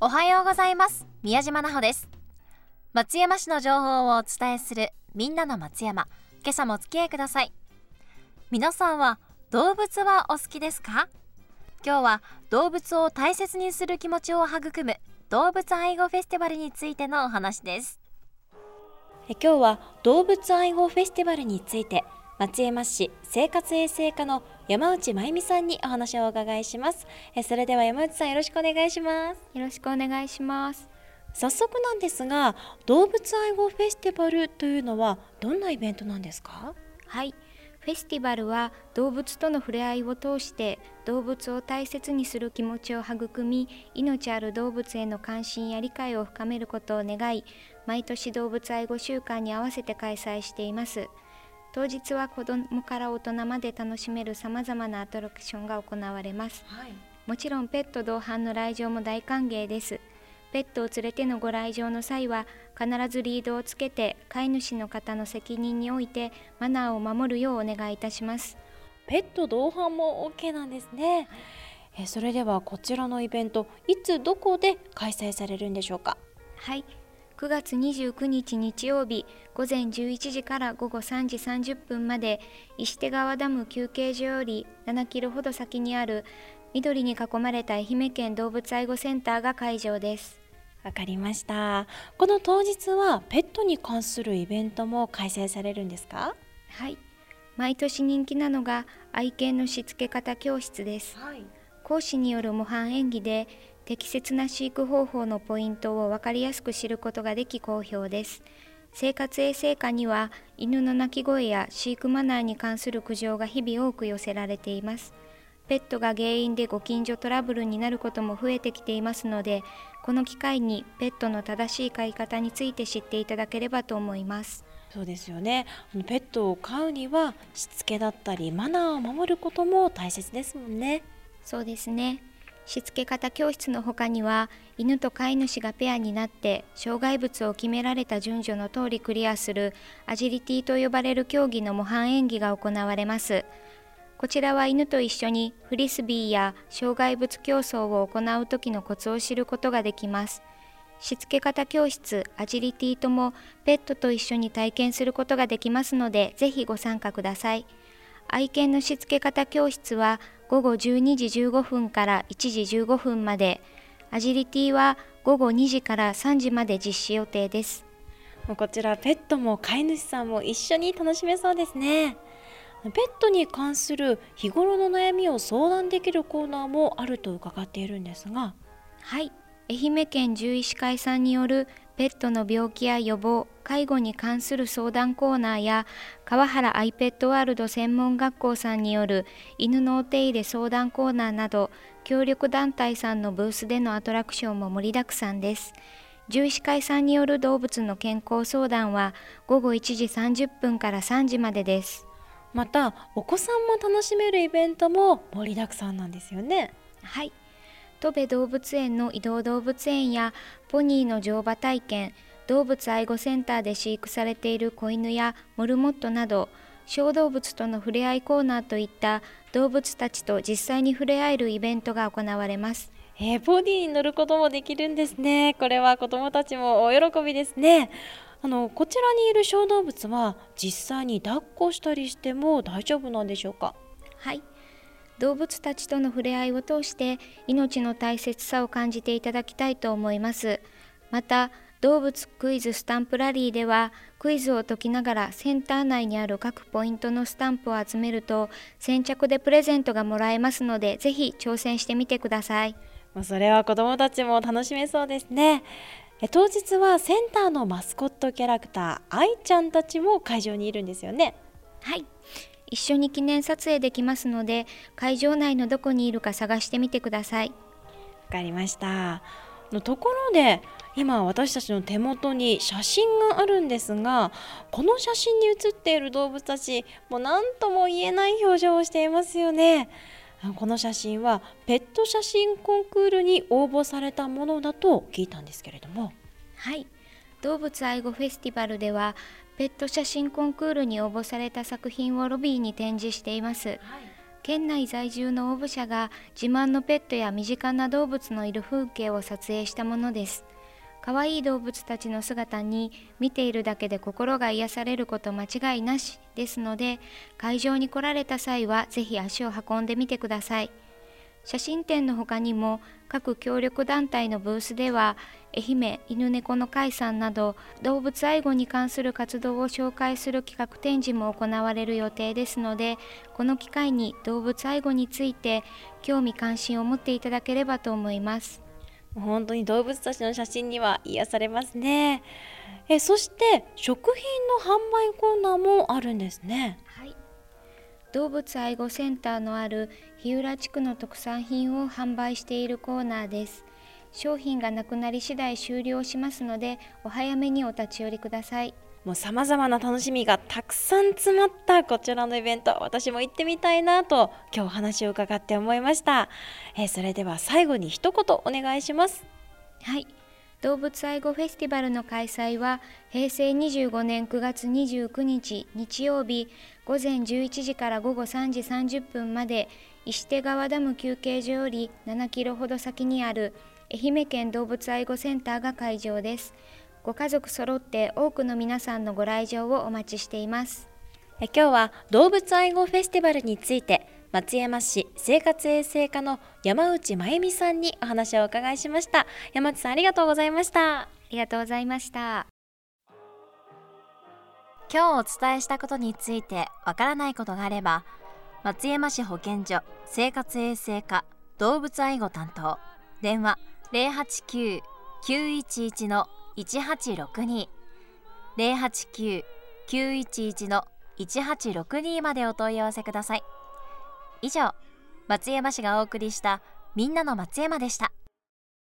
おはようございます。宮島奈穂です。松山市の情報をお伝えするみんなの松山。今朝もお付き合いください。皆さんは動物はお好きですか？今日は動物を大切にする気持ちを育む動物愛護フェスティバルについてのお話です。今日は動物愛護フェスティバルについて松山市生活衛生課の山内真由美さんにお話をお伺いします。それでは山内さん、よろしくお願いします。 よろしくお願いします。 早速なんですが、動物愛護フェスティバルというのはどんなイベントなんですか？ はい、フェスティバルは動物との触れ合いを通して動物を大切にする気持ちを育み、命ある動物への関心や理解を深めることを願い、毎年動物愛護週間に合わせて開催しています。当日は子どもから大人まで楽しめるさまざまなアトラクションが行われます。もちろんペット同伴の来場も大歓迎です。ペットを連れてのご来場の際は必ずリードをつけて飼い主の方の責任においてマナーを守るようお願いいたします。 ペット同伴も OK なんですね。それではこちらのイベント、いつどこで開催されるんでしょうか？ はい、9月29日日曜日午前11時から午後3時30分まで、石手川ダム休憩所より7キロほど先にある緑に囲まれた愛媛県動物愛護センターが会場です。 わかりました。この当日はペットに関するイベントも開催されるんですか？ はい、毎年人気なのが愛犬のしつけ方教室です。講師による模範演技で適切な飼育方法のポイントを分かりやすく知ることができ好評です。生活衛生課には犬の鳴き声や飼育マナーに関する苦情が日々多く寄せられています。ペットが原因でご近所トラブルになることも増えてきていますので、この機会にペットの正しい飼い方について知っていただければと思います。 そうですよね。ペットを飼うにはしつけだったりマナーを守ることも大切ですもんね。 そうですね。しつけ方教室の他には犬と飼い主がペアになって障害物を決められた順序の通りクリアするアジリティと呼ばれる競技の模範演技が行われます。こちらは犬と一緒にフリスビーや障害物競争を行う時のコツを知ることができます。しつけ方教室、アジリティともペットと一緒に体験することができますので、ぜひご参加ください。愛犬のしつけ方教室は午後12時15分から1時15分まで、アジリティは午後2時から3時まで実施予定です。 こちらペットも飼い主さんも一緒に楽しめそうですね。ペットに関する日頃の悩みを相談できるコーナーもあると伺っているんですが。 はい、愛媛県獣医師会さんによるペットの病気や予防、介護に関する相談コーナーや、川原アイペットワールド専門学校さんによる犬のお手入れ相談コーナーなど、協力団体さんのブースでのアトラクションも盛りだくさんです。獣医師会さんによる動物の健康相談は午後1時30分から3時までです。 またお子さんも楽しめるイベントも盛りだくさんなんですよね。 はい、戸部動物園の移動動物園やポニーの乗馬体験、動物愛護センターで飼育されている子犬やモルモットなど、小動物との触れ合いコーナーといった動物たちと実際に触れ合えるイベントが行われます。 ポニーに乗ることもできるんですね。これは子どもたちも大喜びですね。こちらにいる小動物は実際に抱っこしたりしても大丈夫なんでしょうか？ はい、動物たちとの触れ合いを通して命の大切さを感じていただきたいと思います。また動物クイズスタンプラリーではクイズを解きながらセンター内にある各ポイントのスタンプを集めると先着でプレゼントがもらえますので、ぜひ挑戦してみてください。 それは子どもたちも楽しめそうですね。当日はセンターのマスコットキャラクター、愛ちゃんたちも会場にいるんですよね。 はい、一緒に記念撮影できますので、会場内のどこにいるか探してみてください。 わかりました。ところで今私たちの手元に写真があるんですが、この写真に写っている動物たち、もう何とも言えない表情をしていますよね。この写真はペット写真コンクールに応募されたものだと聞いたんですけれども。 はい、動物愛護フェスティバルではペット写真コンクールに応募された作品をロビーに展示しています。 県内在住の応募者が自慢のペットや身近な動物のいる風景を撮影したものです。可愛い動物たちの姿に見ているだけで心が癒されること間違いなしですので、会場に来られた際はぜひ足を運んでみてください。写真展の他にも各協力団体のブースでは愛媛犬猫の会さんなど動物愛護に関する活動を紹介する企画展示も行われる予定ですので、この機会に動物愛護について興味関心を持っていただければと思います。 本当に動物たちの写真には癒されますね。そして食品の販売コーナーもあるんですね。 はい、動物愛護センターのある日浦地区の特産品を販売しているコーナーです。商品がなくなり次第終了しますので、お早めにお立ち寄りください。 もう様々な楽しみがたくさん詰まったこちらのイベント、私も行ってみたいなと今日お話を伺って思いました。それでは最後に一言お願いします。 はい、動物愛護フェスティバルの開催は平成25年9月29日日曜日午前11時から午後3時30分まで、石手川ダム休憩所より7キロほど先にある愛媛県動物愛護センターが会場です。ご家族揃って多くの皆さんのご来場をお待ちしています。 今日は動物愛護フェスティバルについて松山市生活衛生課の山内真由美さんにお話をお伺いしました。山内さん、ありがとうございました。 ありがとうございました。 今日お伝えしたことについてわからないことがあれば、松山市保健所生活衛生課動物愛護担当、電話 089-911-1862 089-911-1862 までお問い合わせください。以上、松山市がお送りしたみんなの松山でした。